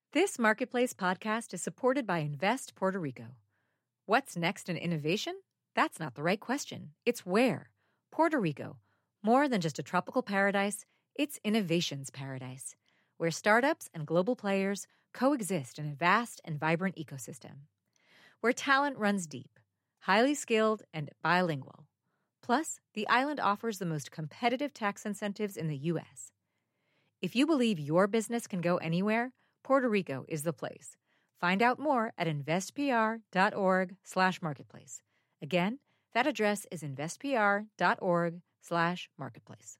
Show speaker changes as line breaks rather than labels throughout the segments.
This Marketplace podcast is supported by Invest Puerto Rico. What's next in innovation? That's not the right question. It's where. Puerto Rico. More than just a tropical paradise, it's innovation's paradise, where startups and global players coexist in a vast and vibrant ecosystem. Where talent runs deep, highly skilled, and bilingual. Plus, the island offers the most competitive tax incentives in the U.S. If you believe your business can go anywhere, Puerto Rico is the place. Find out more at investpr.org/marketplace. Again, that address is investpr.org/marketplace.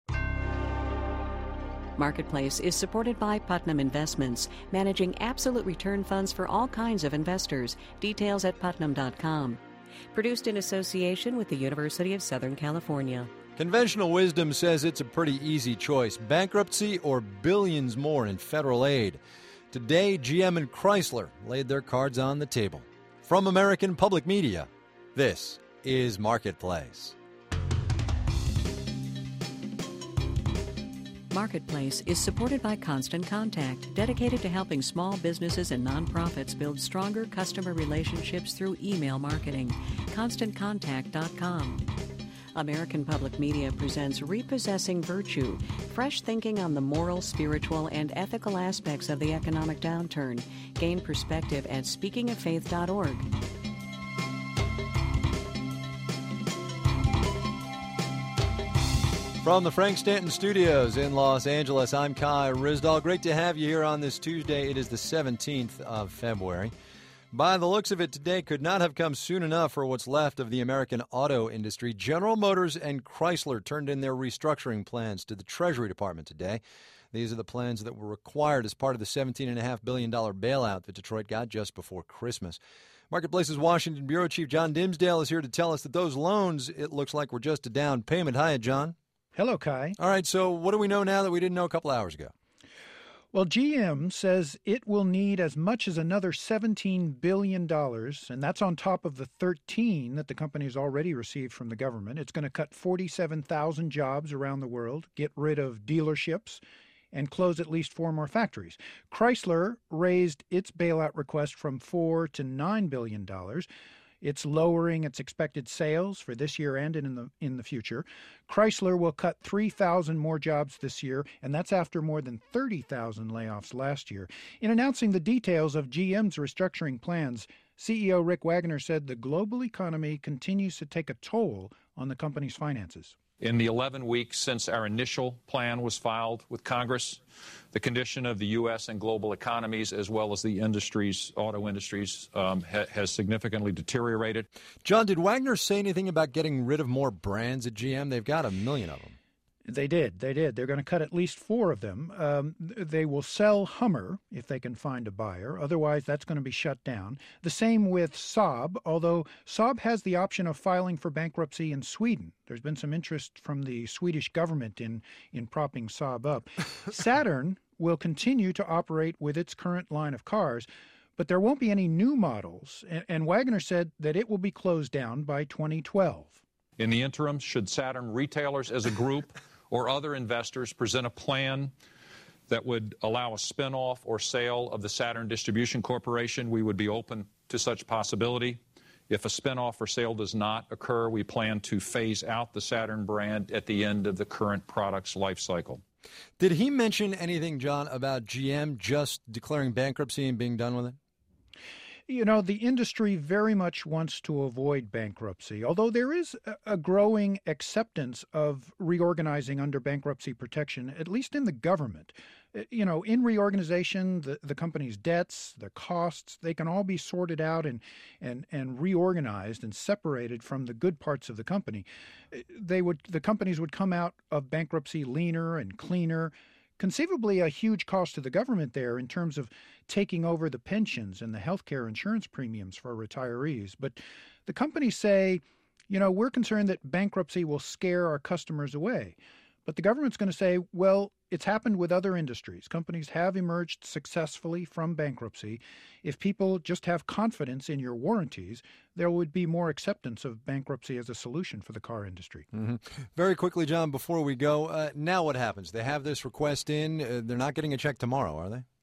Marketplace is supported by Putnam Investments, managing absolute return funds for all kinds of investors. Details at putnam.com. Produced in association with the University of Southern California.
Conventional wisdom says it's a pretty easy choice: bankruptcy or billions more in federal aid. Today, GM and Chrysler laid their cards on the table. From American Public Media, this is Marketplace.
Marketplace is supported by Constant Contact, dedicated to helping small businesses and nonprofits build stronger customer relationships through email marketing. ConstantContact.com. American Public Media presents Repossessing Virtue, fresh thinking on the moral, spiritual, and ethical aspects of the economic downturn. Gain perspective at speakingoffaith.org.
From the Frank Stanton Studios in Los Angeles, I'm Kai Ryssdal. Great to have you here on this Tuesday. It is the 17th of February. By the looks of it, today could not have come soon enough for what's left of the American auto industry. General Motors and Chrysler turned in their restructuring plans to the Treasury Department today. These are the plans that were required as part of the $17.5 billion bailout that Detroit got just before Christmas. Marketplace's Washington Bureau Chief John Dimsdale is here to tell us that those loans, it looks like, were just a down payment. Hiya, John.
Hello, Kai.
All right, so what do we know now that we didn't know a couple hours ago?
Well, GM says it will need as much as another $17 billion, and that's on top of the $13 that the company has already received from the government. It's going to cut 47,000 jobs around the world, get rid of dealerships, and close at least 4 more factories. Chrysler raised its bailout request from $4 to $9 billion. It's lowering its expected sales for this year and in the future. Chrysler will cut 3,000 more jobs this year, and that's after more than 30,000 layoffs last year. In announcing the details of GM's restructuring plans, CEO Rick Wagoner said the global economy continues to take a toll on the company's finances.
In the 11 weeks since our initial plan was filed with Congress, the condition of the U.S. and global economies, as well as the auto industries, has significantly deteriorated.
John, did Wagoner say anything about getting rid of more brands at GM? They've got 1 million of them.
They did. They're going to cut at least 4 of them. They will sell Hummer if they can find a buyer. Otherwise, that's going to be shut down. The same with Saab, although Saab has the option of filing for bankruptcy in Sweden. There's been some interest from the Swedish government in propping Saab up. Saturn will continue to operate with its current line of cars, but there won't be any new models. And Wagoner said that it will be closed down by 2012.
In the interim, should Saturn retailers as a group or other investors present a plan that would allow a spinoff or sale of the Saturn Distribution Corporation, we would be open to such possibility. If a spinoff or sale does not occur, we plan to phase out the Saturn brand at the end of the current product's life cycle.
Did he mention anything, John, about GM just declaring bankruptcy and being done with it?
You know, the industry very much wants to avoid bankruptcy, although there is a growing acceptance of reorganizing under bankruptcy protection, at least in the government. You know, in reorganization, the company's debts, their costs, they can all be sorted out and reorganized and separated from the good parts of the company. The companies would come out of bankruptcy leaner and cleaner. Conceivably a huge cost to the government there in terms of taking over the pensions and the health care insurance premiums for retirees. But the companies say, you know, we're concerned that bankruptcy will scare our customers away. But the government's going to say, well, it's happened with other industries. Companies have emerged successfully from bankruptcy. If people just have confidence in your warranties, there would be more acceptance of bankruptcy as a solution for the car industry.
Mm-hmm. Very quickly, John, before we go, now what happens? They have this request in. They're not getting a check tomorrow, are they?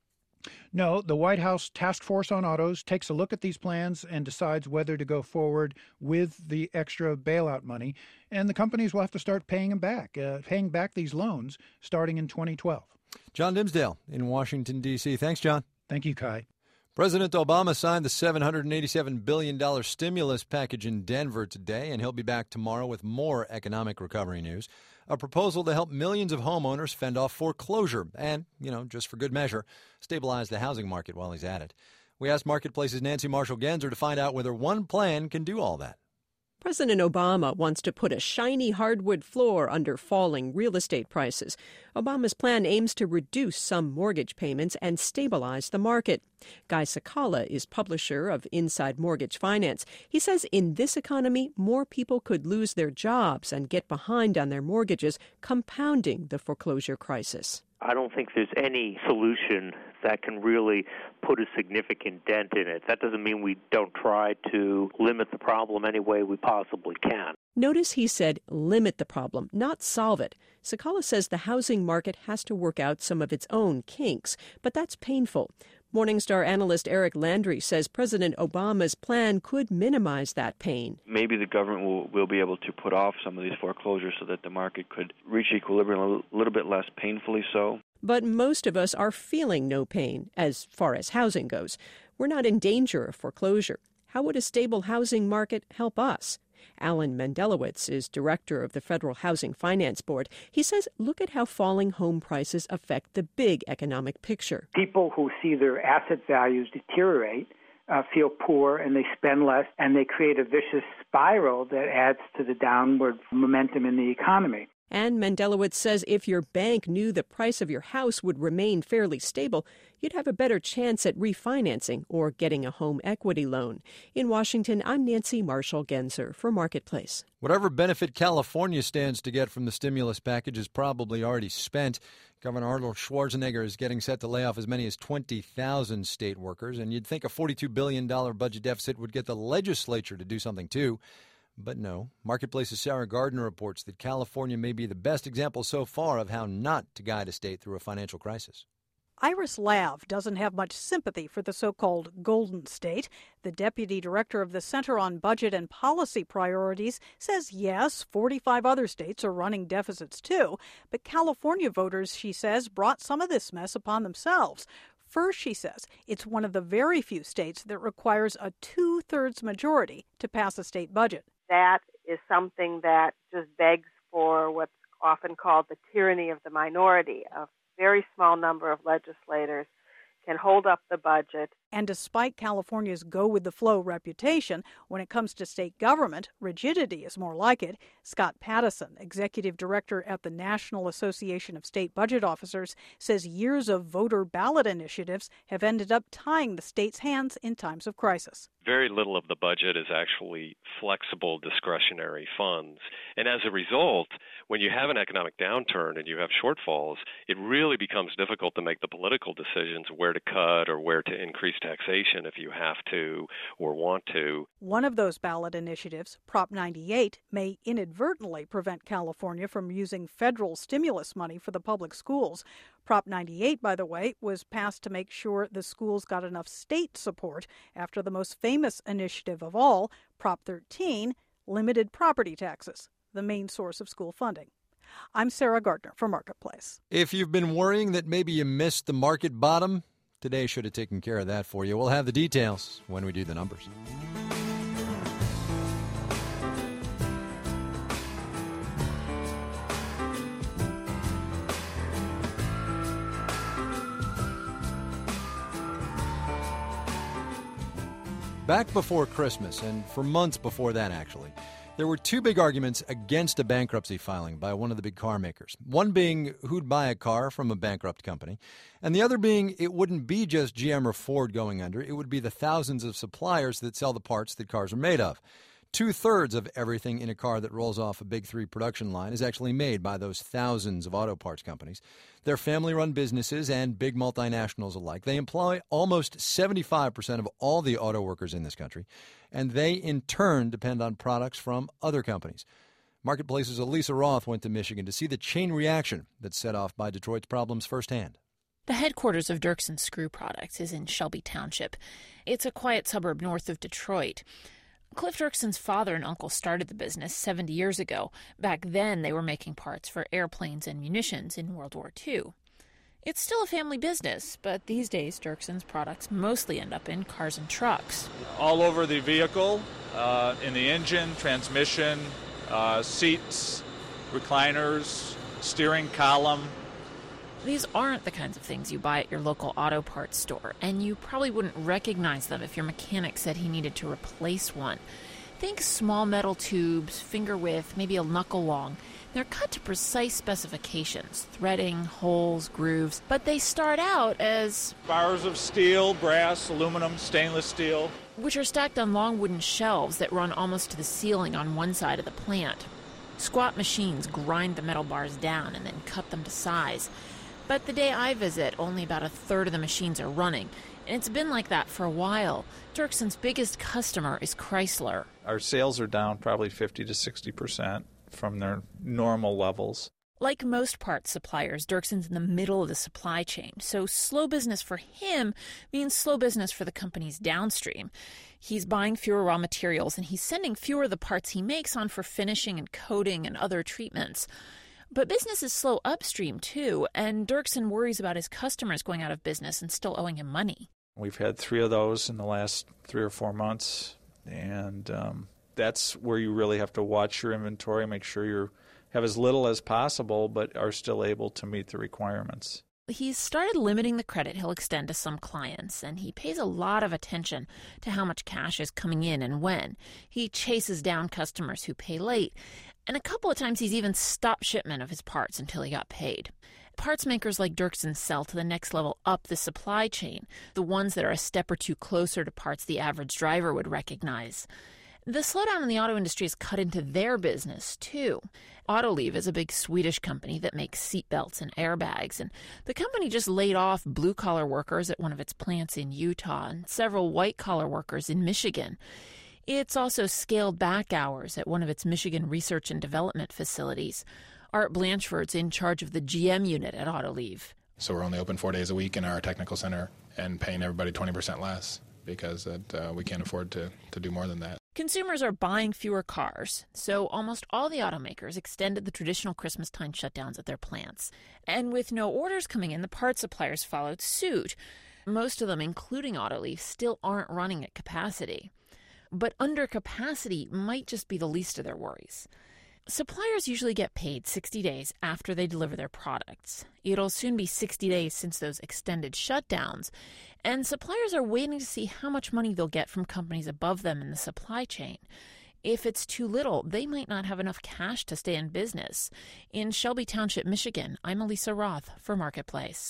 No, the White House Task Force on Autos takes a look at these plans and decides whether to go forward with the extra bailout money. And the companies will have to start paying back these loans starting in 2012.
John Dimsdale in Washington, D.C. Thanks, John.
Thank you, Kai.
President Obama signed the $787 billion stimulus package in Denver today, and he'll be back tomorrow with more economic recovery news. A proposal to help millions of homeowners fend off foreclosure and, just for good measure, stabilize the housing market while he's at it. We asked Marketplace's Nancy Marshall-Genzer to find out whether one plan can do all that.
President Obama wants to put a shiny hardwood floor under falling real estate prices. Obama's plan aims to reduce some mortgage payments and stabilize the market. Guy Cecala is publisher of Inside Mortgage Finance. He says in this economy, more people could lose their jobs and get behind on their mortgages, compounding the foreclosure crisis.
I don't think there's any solution that can really put a significant dent in it. That doesn't mean we don't try to limit the problem any way we possibly can.
Notice he said limit the problem, not solve it. Cecala says the housing market has to work out some of its own kinks, but that's painful. Morningstar analyst Eric Landry says President Obama's plan could minimize that pain.
Maybe the government will be able to put off some of these foreclosures so that the market could reach equilibrium a little bit less painfully so.
But most of us are feeling no pain as far as housing goes. We're not in danger of foreclosure. How would a stable housing market help us? Alan Mendelowitz is director of the Federal Housing Finance Board. He says, look at how falling home prices affect the big economic picture.
People who see their asset values deteriorate feel poor and they spend less, and they create a vicious spiral that adds to the downward momentum in the economy.
And Mendelowitz says if your bank knew the price of your house would remain fairly stable, you'd have a better chance at refinancing or getting a home equity loan. In Washington, I'm Nancy Marshall-Genzer for Marketplace.
Whatever benefit California stands to get from the stimulus package is probably already spent. Governor Arnold Schwarzenegger is getting set to lay off as many as 20,000 state workers, and you'd think a $42 billion budget deficit would get the legislature to do something too. But no, Marketplace's Sarah Gardner reports that California may be the best example so far of how not to guide a state through a financial crisis.
Iris Lav doesn't have much sympathy for the so-called Golden State. The deputy director of the Center on Budget and Policy Priorities says, yes, 45 other states are running deficits too. But California voters, she says, brought some of this mess upon themselves. First, she says, it's one of the very few states that requires a 2/3 majority to pass a state budget.
That is something that just begs for what's often called the tyranny of the minority. A very small number of legislators can hold up the budget.
And despite California's go-with-the-flow reputation, when it comes to state government, rigidity is more like it. Scott Pattison, executive director at the National Association of State Budget Officers, says years of voter ballot initiatives have ended up tying the state's hands in times of crisis.
Very little of the budget is actually flexible discretionary funds. And as a result, when you have an economic downturn and you have shortfalls, it really becomes difficult to make the political decisions where to cut or where to increase taxation if you have to or want to.
One of those ballot initiatives, Prop 98, may inadvertently prevent California from using federal stimulus money for the public schools. Prop 98, by the way, was passed to make sure the schools got enough state support after the most famous initiative of all, Prop 13, limited property taxes, the main source of school funding. I'm Sarah Gardner for Marketplace.
If you've been worrying that maybe you missed the market bottom, today should have taken care of that for you. We'll have the details when we do the numbers. Back before Christmas, and for months before that actually, there were two big arguments against a bankruptcy filing by one of the big car makers. One being who'd buy a car from a bankrupt company, and the other being it wouldn't be just GM or Ford going under, it would be the thousands of suppliers that sell the parts that cars are made of. 2/3 of everything in a car that rolls off a Big Three production line is actually made by those thousands of auto parts companies. They're family-run businesses and big multinationals alike. They employ almost 75% of all the auto workers in this country, and they, in turn, depend on products from other companies. Marketplace's Elisa Roth went to Michigan to see the chain reaction that's set off by Detroit's problems firsthand.
The headquarters of Dirksen Screw Products is in Shelby Township. It's a quiet suburb north of Detroit. Cliff Dirksen's father and uncle started the business 70 years ago. Back then, they were making parts for airplanes and munitions in World War II. It's still a family business, but these days, Dirksen's products mostly end up in cars and trucks.
All over the vehicle, in the engine, transmission, seats, recliners, steering column.
These aren't the kinds of things you buy at your local auto parts store, and you probably wouldn't recognize them if your mechanic said he needed to replace one. Think small metal tubes, finger width, maybe a knuckle long. They're cut to precise specifications, threading, holes, grooves, but they start out as
bars of steel, brass, aluminum, stainless steel,
which are stacked on long wooden shelves that run almost to the ceiling on one side of the plant. Squat machines grind the metal bars down and then cut them to size. But the day I visit, only about a third of the machines are running, and it's been like that for a while. Dirksen's biggest customer is Chrysler.
Our sales are down probably 50 to 60% from their normal levels.
Like most parts suppliers, Dirksen's in the middle of the supply chain, so slow business for him means slow business for the companies downstream. He's buying fewer raw materials, and he's sending fewer of the parts he makes on for finishing and coating and other treatments. But business is slow upstream, too, and Dirksen worries about his customers going out of business and still owing him money.
We've had 3 of those in the last 3 or 4 months, and that's where you really have to watch your inventory, make sure you have as little as possible, but are still able to meet the requirements.
He's started limiting the credit he'll extend to some clients, and he pays a lot of attention to how much cash is coming in and when. He chases down customers who pay late, and a couple of times he's even stopped shipment of his parts until he got paid. Parts makers like Dirksen sell to the next level up the supply chain, the ones that are a step or two closer to parts the average driver would recognize. The slowdown in the auto industry has cut into their business, too. Autoliv is a big Swedish company that makes seatbelts and airbags, and the company just laid off blue-collar workers at one of its plants in Utah and several white-collar workers in Michigan. It's also scaled back hours at one of its Michigan research and development facilities. Art Blanchford's in charge of the GM unit at Autoliv.
So we're only open 4 days a week in our technical center and paying everybody 20% less because we can't afford to do more than that.
Consumers are buying fewer cars, so almost all the automakers extended the traditional Christmas-time shutdowns at their plants. And with no orders coming in, the parts suppliers followed suit. Most of them, including Autoliv, still aren't running at capacity. But under capacity might just be the least of their worries. Suppliers usually get paid 60 days after they deliver their products. It'll soon be 60 days since those extended shutdowns, and suppliers are waiting to see how much money they'll get from companies above them in the supply chain. If it's too little, they might not have enough cash to stay in business. In Shelby Township, Michigan, I'm Elisa Roth for Marketplace.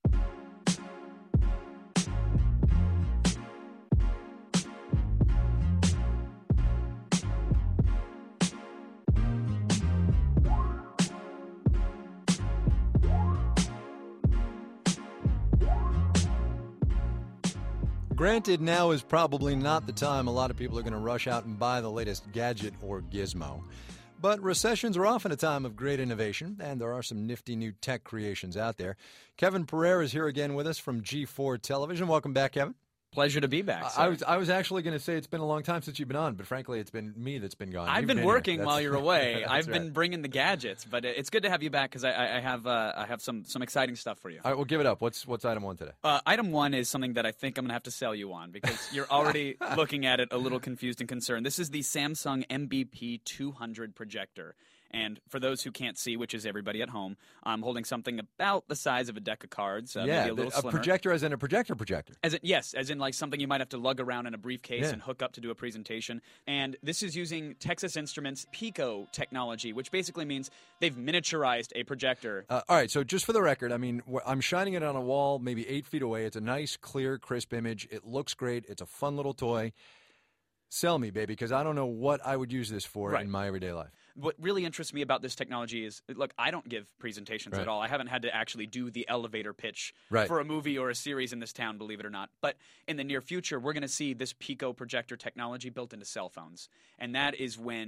Granted, now is probably not the time a lot of people are going to rush out and buy the latest gadget or gizmo. But recessions are often a time of great innovation, and there are some nifty new tech creations out there. Kevin Pereira is here again with us from G4 Television. Welcome back, Kevin.
Pleasure to be back, sir.
I was actually going to say it's been a long time since you've been on, but frankly, it's been me that's been gone.
I've been working while you're away. I've
right.
been bringing the gadgets, but it's good to have you back because I have some exciting stuff for you.
All right, well, give it up. What's item one today?
Item one is something that I think I'm going to have to sell you on because you're already looking at it a little confused and concerned. This is the Samsung MBP 200 projector. And for those who can't see, which is everybody at home, I'm holding something about the size of a deck of cards, maybe a little slimmer.
A projector as in a projector.
Yes, as in like something you might have to lug around in a briefcase and hook up to do a presentation. And this is using Texas Instruments Pico technology, which basically means they've miniaturized a projector.
All right, so just for the record, I mean, I'm shining it on a wall maybe 8 feet away. It's a nice, clear, crisp image. It looks great. It's a fun little toy. Sell me, baby, because I don't know what I would use this for in my everyday life.
What really interests me about this technology is, look, I don't give presentations at all. I haven't had to actually do the elevator pitch for a movie or a series in this town, believe it or not. But in the near future, we're going to see this Pico projector technology built into cell phones. And that is when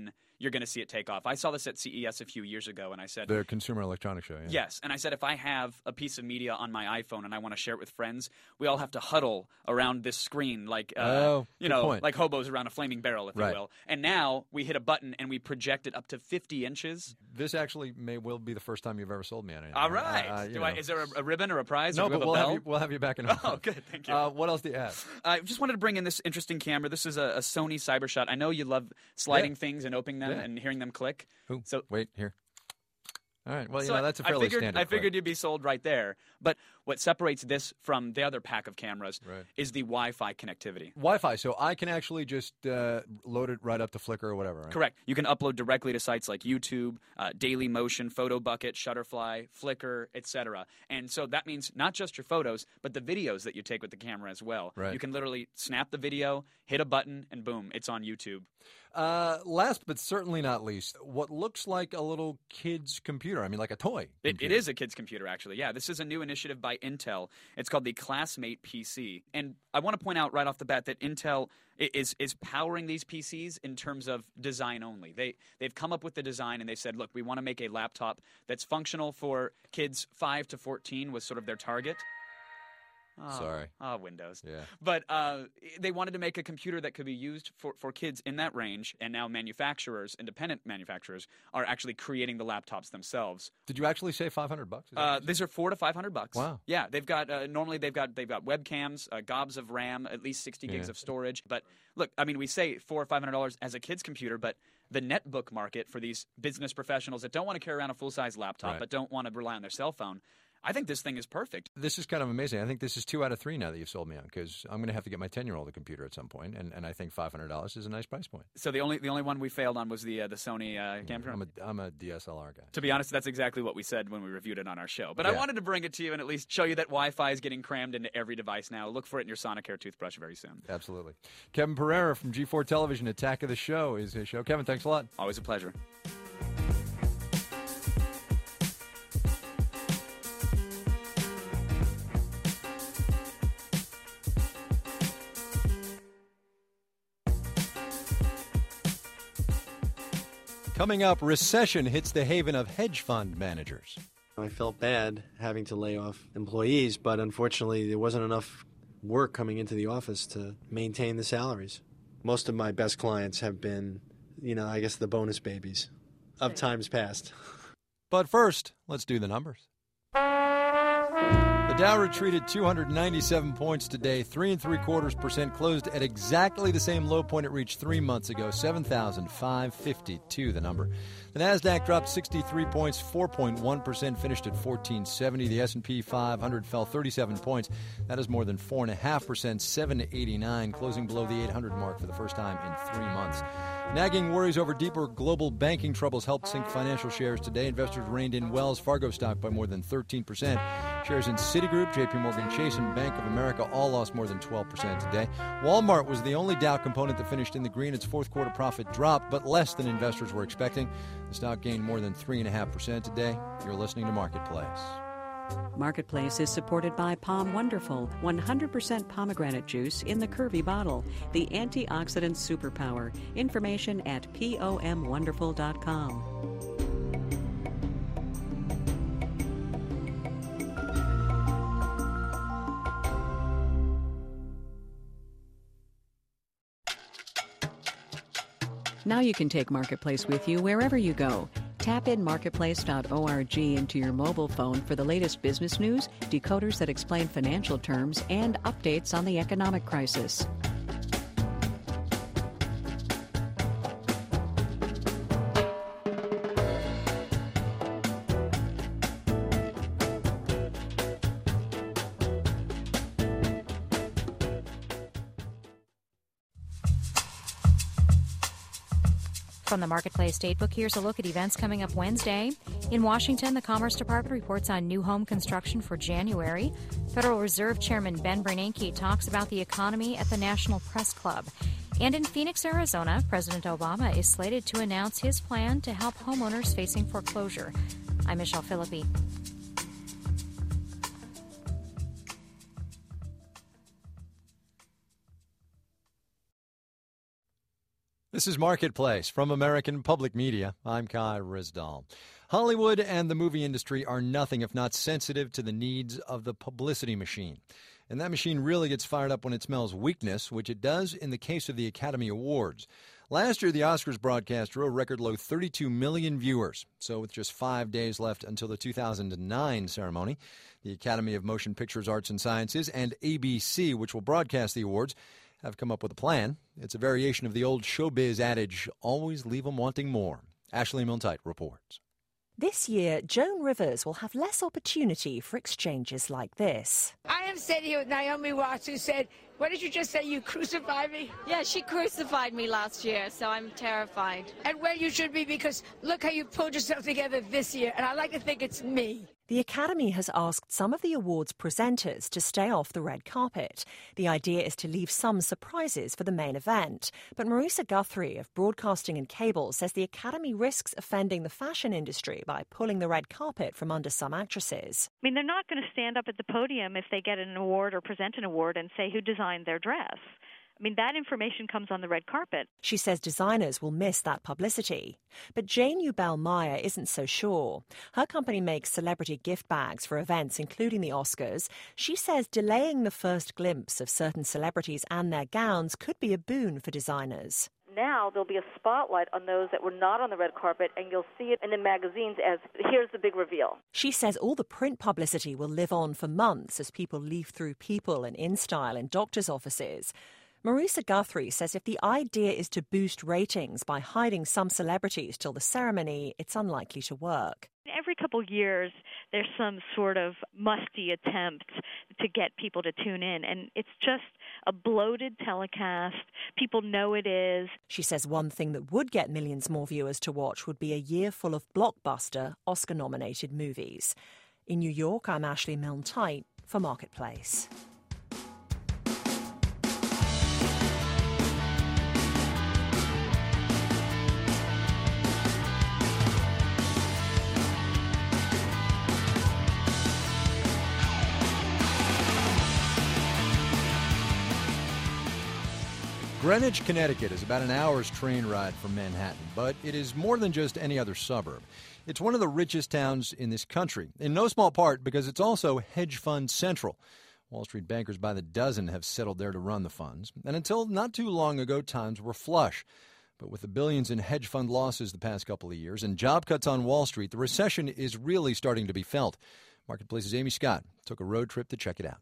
you're going to see it take off. I saw this at CES a few years ago, and I said...
The Consumer Electronics Show, yeah.
Yes, and I said if I have a piece of media on my iPhone and I want to share it with friends, we all have to huddle around this screen like, like hobos around a flaming barrel, if you will. And now we hit a button and we project it up to 50 inches.
This actually may well be the first time you've ever sold me anything.
All right. Is there a ribbon or a prize?
No,
or
but we'll have you back in a moment.
Oh, good. Thank you.
What else do you have?
I just wanted to bring in this interesting camera. This is a Sony CyberShot. I know you love sliding things and opening them and hearing them click. So
wait, here. All right. Well, that's a fairly standard.
I figured you'd be sold right there. But what separates this from the other pack of cameras is the Wi-Fi connectivity.
Wi-Fi, so I can actually just load it right up to Flickr or whatever, right?
Correct. You can upload directly to sites like YouTube, Dailymotion, PhotoBucket, Shutterfly, Flickr, etc. And so that means not just your photos, but the videos that you take with the camera as well.
Right.
You can literally snap the video, hit a button, and boom, it's on YouTube.
Last but certainly not least, what looks like a little kid's computer. I mean, like a toy.
It is a kid's computer, actually. Yeah, this is a new initiative by Intel. It's called the Classmate PC. And I want to point out right off the bat that Intel is powering these PCs in terms of design only. They've come up with the design and they said, look, we want to make a laptop that's functional for kids 5 to 14 was sort of their target.
Sorry.
Windows.
Yeah.
But they wanted to make a computer that could be used for kids in that range, and now manufacturers, independent manufacturers, are actually creating the laptops themselves.
Did you actually say $500?
These are $400 to $500.
Wow.
Yeah, they've got normally they've got webcams, gobs of RAM, at least 60 gigs of storage. But look, I mean, we say $400 or $500 as a kid's computer, but the netbook market for these business professionals that don't want to carry around a full-size laptop but don't want to rely on their cell phone, I think this thing is perfect.
This is kind of amazing. I think this is 2 out of 3 now that you've sold me on, because I'm going to have to get my 10-year-old a computer at some point, and I think $500 is a nice price point.
So the only one we failed on was the Sony camera?
I'm a DSLR guy.
To be honest, that's exactly what we said when we reviewed it on our show. But I wanted to bring it to you and at least show you that Wi-Fi is getting crammed into every device now. Look for it in your Sonicare toothbrush very soon.
Absolutely. Kevin Pereira from G4 Television, Attack of the Show is his show. Kevin, thanks a lot.
Always a pleasure.
Coming up, recession hits the haven of hedge fund managers.
I felt bad having to lay off employees, but unfortunately there wasn't enough work coming into the office to maintain the salaries. Most of my best clients have been, I guess the bonus babies of times past.
But first, let's do the numbers. The Dow retreated 297 points today, 3.75%, closed at exactly the same low point it reached 3 months ago, 7,552 the number. The Nasdaq dropped 63 points, 4.1%, finished at 1470. The S&P 500 fell 37 points. That is more than 4.5%, 789, closing below the 800 mark for the first time in 3 months. Nagging worries over deeper global banking troubles helped sink financial shares today. Investors reined in Wells Fargo stock by more than 13%. Shares in Citigroup, JP Morgan Chase, and Bank of America all lost more than 12% today. Walmart was the only Dow component that finished in the green. Its fourth quarter profit dropped, but less than investors were expecting. The stock gained more than 3.5% today. You're listening to Marketplace.
Marketplace is supported by Palm Wonderful, 100% pomegranate juice in the curvy bottle, the antioxidant superpower. Information at pomwonderful.com. Now you can take Marketplace with you wherever you go. Tap in marketplace.org into your mobile phone for the latest business news, decoders that explain financial terms, and updates on the economic crisis.
From the Marketplace Datebook, here's a look at events coming up Wednesday. In Washington, the Commerce Department reports on new home construction for January. Federal Reserve Chairman Ben Bernanke talks about the economy at the National Press Club. And in Phoenix, Arizona, President Obama is slated to announce his plan to help homeowners facing foreclosure. I'm Michelle Philippi.
This is Marketplace from American Public Media. I'm Kai Ryssdal. Hollywood and the movie industry are nothing if not sensitive to the needs of the publicity machine. And that machine really gets fired up when it smells weakness, which it does in the case of the Academy Awards. Last year, the Oscars broadcast drew a record low 32 million viewers. So with just 5 days left until the 2009 ceremony, the Academy of Motion Pictures, Arts and Sciences and ABC, which will broadcast the awards, have come up with a plan. It's a variation of the old showbiz adage, always leave 'em wanting more. Ashley Milne-Tyte reports.
This year, Joan Rivers will have less opportunity for exchanges like this.
I am sitting here with Naomi Watts, who said, what did you just say, you crucified me?
Yeah, she crucified me last year, so I'm terrified.
And well, you should be, because look how you pulled yourself together this year, and I like to think it's me.
The Academy has asked some of the awards presenters to stay off the red carpet. The idea is to leave some surprises for the main event. But Marisa Guthrie of Broadcasting and Cable says the Academy risks offending the fashion industry by pulling the red carpet from under some actresses.
I mean, they're not going to stand up at the podium if they get an award or present an award and say who designed their dress. I mean, that information comes on the red carpet.
She says designers will miss that publicity. But Jane Ubel-Meyer isn't so sure. Her company makes celebrity gift bags for events, including the Oscars. She says delaying the first glimpse of certain celebrities and their gowns could be a boon for designers.
Now there'll be a spotlight on those that were not on the red carpet, and you'll see it in the magazines as, here's the big reveal.
She says all the print publicity will live on for months as people leaf through People and InStyle in doctors' offices. Marisa Guthrie says if the idea is to boost ratings by hiding some celebrities till the ceremony, it's unlikely to work.
Every couple of years, there's some sort of musty attempt to get people to tune in, and it's just a bloated telecast. People know it is.
She says one thing that would get millions more viewers to watch would be a year full of blockbuster, Oscar-nominated movies. In New York, I'm Ashley Milne-Tyte for Marketplace.
Greenwich, Connecticut is about an hour's train ride from Manhattan, but it is more than just any other suburb. It's one of the richest towns in this country, in no small part because it's also hedge fund central. Wall Street bankers by the dozen have settled there to run the funds, and until not too long ago, times were flush. But with the billions in hedge fund losses the past couple of years and job cuts on Wall Street, the recession is really starting to be felt. Marketplace's Amy Scott took a road trip to check it out.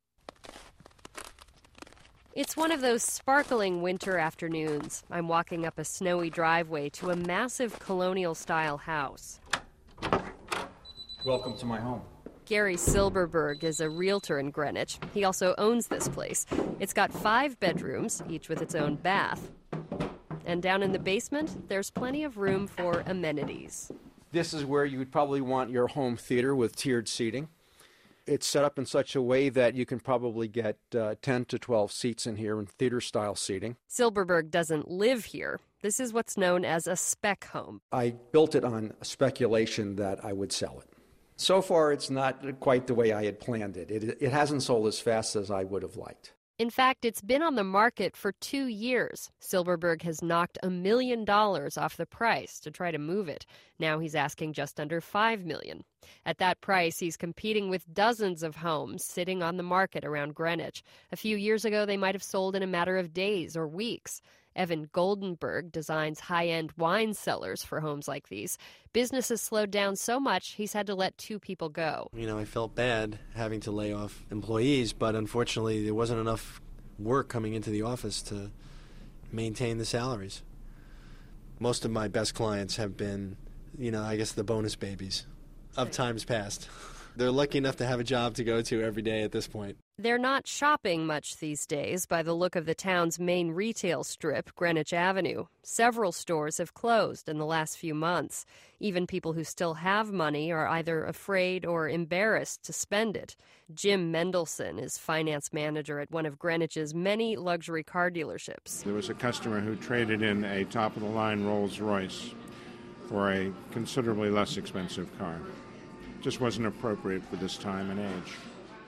It's one of those sparkling winter afternoons. I'm walking up a snowy driveway to a massive colonial-style house.
Welcome to my home.
Gary Silberberg is a realtor in Greenwich. He also owns this place. It's got 5 bedrooms, each with its own bath. And down in the basement, there's plenty of room for amenities.
This is where you would probably want your home theater with tiered seating. It's set up in such a way that you can probably get 10 to 12 seats in here in theater-style seating.
Silberberg doesn't live here. This is what's known as a spec home.
I built it on speculation that I would sell it. So far, it's not quite the way I had planned it. It hasn't sold as fast as I would have liked.
In fact, it's been on the market for 2 years. Silberberg has knocked $1 million off the price to try to move it. Now he's asking just under $5 million. At that price, he's competing with dozens of homes sitting on the market around Greenwich. A few years ago, they might have sold in a matter of days or weeks. Evan Goldenberg designs high-end wine cellars for homes like these. Business has slowed down so much, he's had to let 2 people go.
I felt bad having to lay off employees, but unfortunately there wasn't enough work coming into the office to maintain the salaries. Most of my best clients have been, I guess the bonus babies of times past. They're lucky enough to have a job to go to every day at this point.
They're not shopping much these days by the look of the town's main retail strip, Greenwich Avenue. Several stores have closed in the last few months. Even people who still have money are either afraid or embarrassed to spend it. Jim Mendelson is finance manager at one of Greenwich's many luxury car dealerships.
There was a customer who traded in a top-of-the-line Rolls-Royce for a considerably less expensive car. Just wasn't appropriate for this time and age.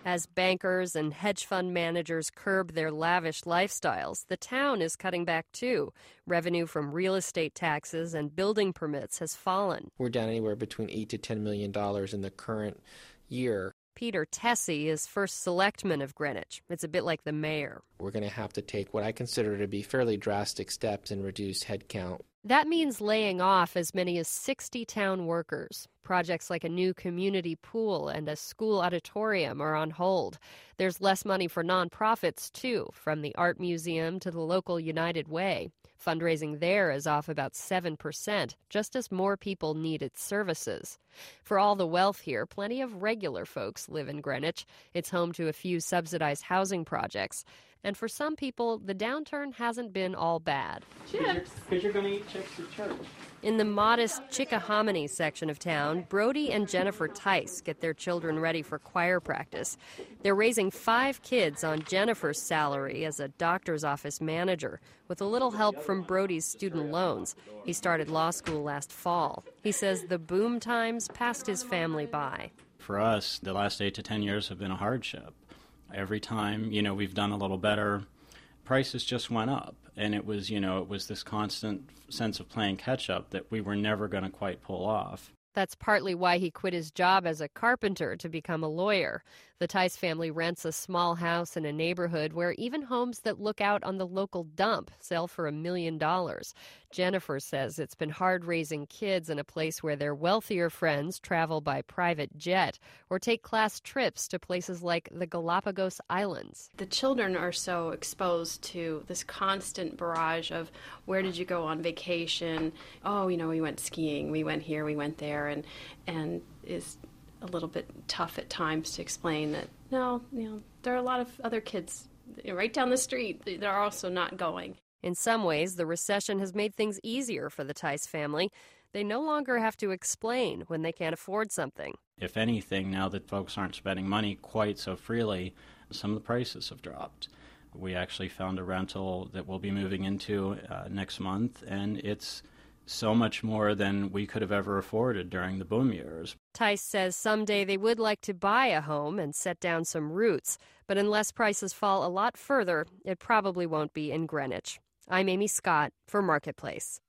As bankers and hedge fund managers curb their lavish lifestyles, the town is cutting back too. Revenue from real estate taxes and building permits has fallen.
We're down anywhere between $8 to $10 million in the current year.
Peter Tessie is first selectman of Greenwich. It's a bit like the mayor.
We're going to have to take what I consider to be fairly drastic steps and reduce headcount.
That means laying off as many as 60 town workers. Projects like a new community pool and a school auditorium are on hold. There's less money for nonprofits, too, from the Art Museum to the local United Way. Fundraising there is off about 7%, just as more people need its services. For all the wealth here, plenty of regular folks live in Greenwich. It's home to a few subsidized housing projects. And for some people, the downturn hasn't been all bad.
Chips. Because you're going to eat chips at church.
In the modest Chickahominy section of town, Brody and Jennifer Tice get their children ready for choir practice. They're raising 5 kids on Jennifer's salary as a doctor's office manager, with a little help from Brody's student loans. He started law school last fall. He says the boom times passed his family by.
For us, the last 8 to 10 years have been a hardship. Every time, we've done a little better, prices just went up. And it was this constant sense of playing catch up that we were never going to quite pull off.
That's partly why he quit his job as a carpenter to become a lawyer. The Tice family rents a small house in a neighborhood where even homes that look out on the local dump sell for $1 million. Jennifer says it's been hard raising kids in a place where their wealthier friends travel by private jet or take class trips to places like the Galapagos Islands.
The children are so exposed to this constant barrage of where did you go on vacation? Oh, we went skiing, we went here, we went there, and is a little bit tough at times to explain that, no, there are a lot of other kids right down the street that are also not going.
In some ways, the recession has made things easier for the Tice family. They no longer have to explain when they can't afford something.
If anything, now that folks aren't spending money quite so freely, some of the prices have dropped. We actually found a rental that we'll be moving into next month, and it's so much more than we could have ever afforded during the boom years.
Tice says someday they would like to buy a home and set down some roots, but unless prices fall a lot further, it probably won't be in Greenwich. I'm Amy Scott for Marketplace.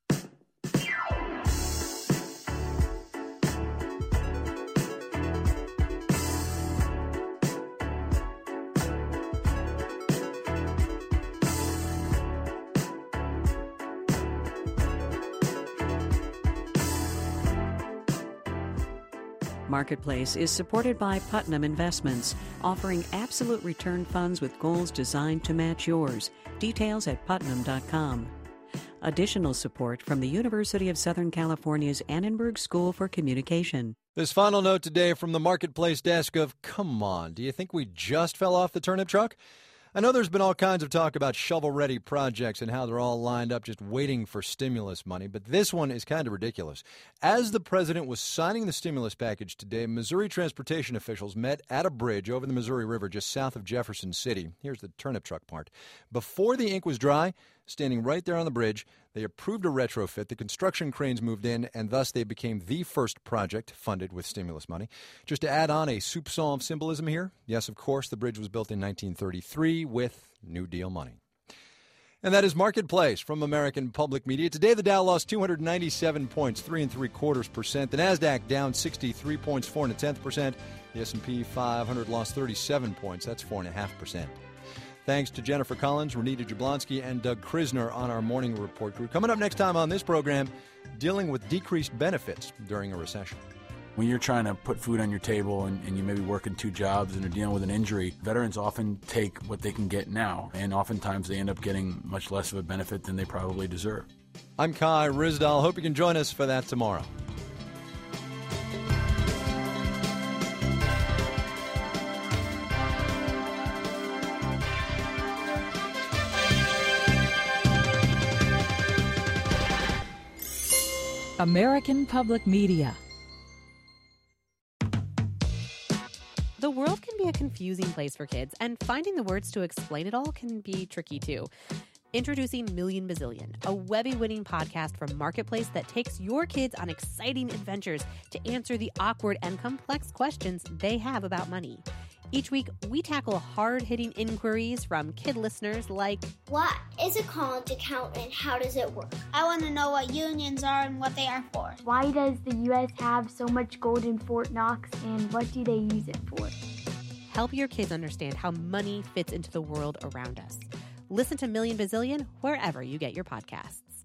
Marketplace is supported by Putnam Investments, offering absolute return funds with goals designed to match yours. Details at putnam.com. Additional support from the University of Southern California's Annenberg School for Communication.
This final note today from the Marketplace desk of, come on, do you think we just fell off the turnip truck? I know there's been all kinds of talk about shovel-ready projects and how they're all lined up just waiting for stimulus money, but this one is kind of ridiculous. As the president was signing the stimulus package today, Missouri transportation officials met at a bridge over the Missouri River just south of Jefferson City. Here's the turnip truck part. Before the ink was dry, standing right there on the bridge, they approved a retrofit. The construction cranes moved in, and thus they became the first project funded with stimulus money. Just to add on a soupçon of symbolism here, yes, of course, the bridge was built in 1933 with New Deal money. And that is Marketplace from American Public Media. Today, the Dow lost 297 points, 3.75%. The Nasdaq down 63 points, 4.1%. The S&P 500 lost 37 points. That's 4.5%. Thanks to Jennifer Collins, Renita Jablonski, and Doug Krisner on our morning report crew. Coming up next time on this program, dealing with decreased benefits during a recession.
When you're trying to put food on your table and you may be working 2 jobs and are dealing with an injury, veterans often take what they can get now, and oftentimes they end up getting much less of a benefit than they probably deserve.
I'm Kai Ryssdal. Hope you can join us for that tomorrow.
American Public Media.
The world can be a confusing place for kids, and finding the words to explain it all can be tricky too. Introducing Million Bazillion, a Webby-winning podcast from Marketplace that takes your kids on exciting adventures to answer the awkward and complex questions they have about money. Each week, we tackle hard-hitting inquiries from kid listeners like,
what is a college account and how does it work? I want to know what unions are and what they are for.
Why does the U.S. have so much gold in Fort Knox, and what do they use it for?
Help your kids understand how money fits into the world around us. Listen to Million Bazillion wherever you get your podcasts.